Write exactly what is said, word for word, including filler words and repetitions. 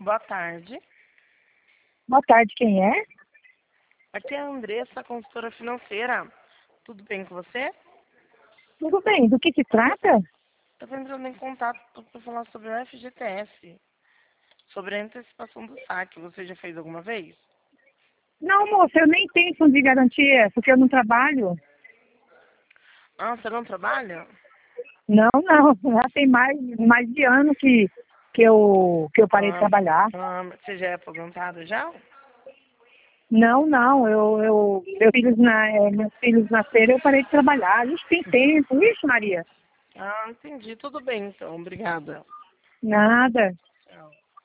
Boa tarde. Boa tarde, quem é? Aqui é a Andressa, consultora financeira. Tudo bem com você? Tudo bem, do que se trata? Estou entrando em contato para falar sobre o F G T S, sobre a antecipação do saque. Você já fez alguma vez? Não, moça, eu nem tenho fundo de garantia, porque eu não trabalho. Ah, você não trabalha? Não, não, já tem mais, mais de ano que, que, eu, que eu parei de Ah, trabalhar. ah, você já é aposentado já? Não, não, eu, eu, meus, filhos na, é, meus filhos nasceram, eu parei de trabalhar. A gente tem tempo. Ixi, Maria, Ah, entendi. Tudo bem, então. Obrigada. nada. Tchau.